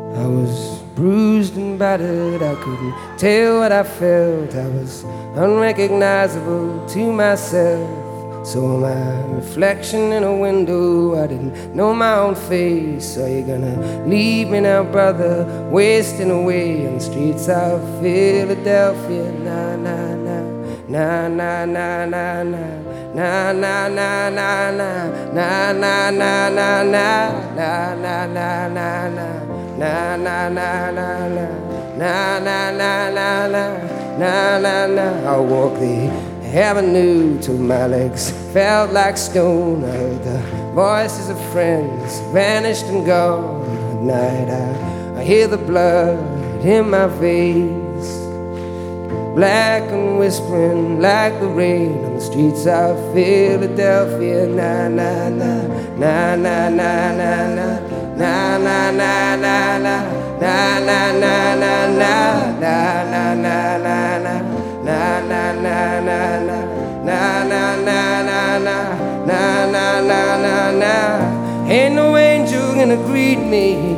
I was bruised and battered, I couldn't tell what I felt. I was unrecognizable to myself. So my reflection in a window, I didn't know my own face. Are you gonna leave me now, brother, wasting away on the streets of Philadelphia? Na na na, na na na na na, na na na na na, na na na na na, na na na na na, na na na na na, na na na na na, na na na. I walk the avenue till my legs felt like stone. I heard the voices of friends vanished and gone. At night I hear the blood in my veins, black and whispering like the rain on the streets of Philadelphia. Na na na, na na na na na, na na na na na, na na na na na, na na na na na, na na na na na, na na na na na, na na na na na. Ain't no angel gonna greet me,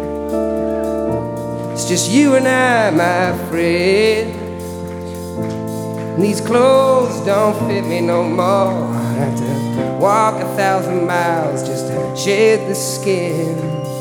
it's just you and I, my friend. These clothes don't fit me no more. I have to walk 1,000 miles just to shed the skin.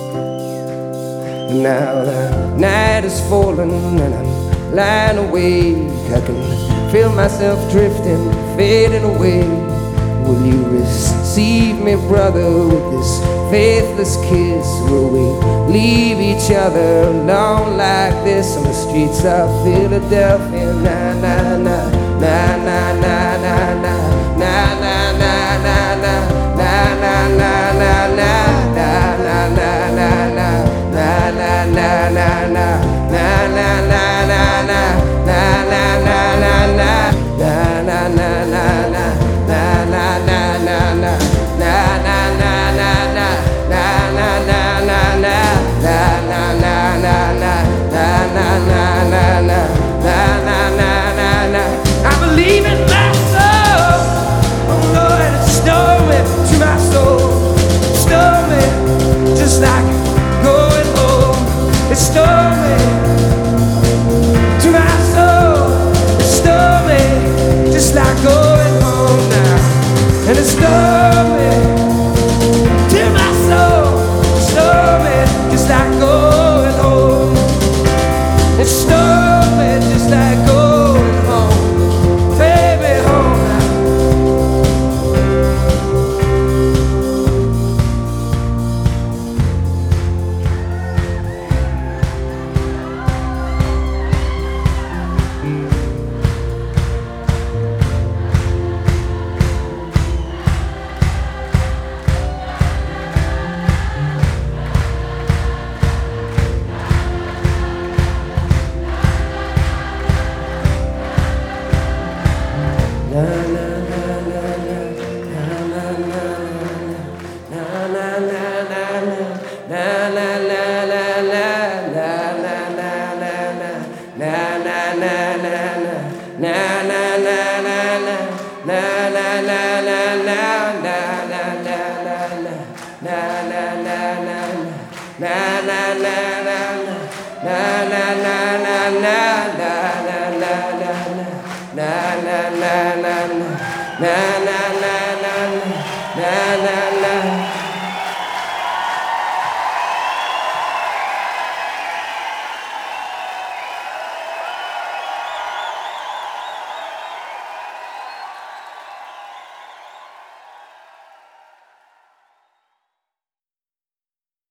Now the night is falling and I'm lying awake. I can feel myself drifting, fading away. Will you receive me, brother, with this faithless kiss? Will we leave each other alone like this on the streets of Philadelphia? Na na na, na na na na na, na na na na na, na na na na na, na na na na na, na na na na na, na na na na na, na na na na na, na na na na na, na na na na na, na na na na na, na na na na na, na na na na na, na na na na na, na na na na na. I believe in my soul. Oh Lord, it's stormy to my soul. Stormy, just like going home. It's stormy to my soul. It's stormy, just like going home now. And it's stormy to my soul. It's stormy, just like going home. It's stormy, just like going home. Baby, home now. Na na na na na, na na na na, na na na na, na na na na na, na na na na na, na na na na na, na na na na na, na na na na na, na na na na na, na na na na na, na na na na na, na na na na na, na na na na na. Na na na na na, na na na na na, na na na.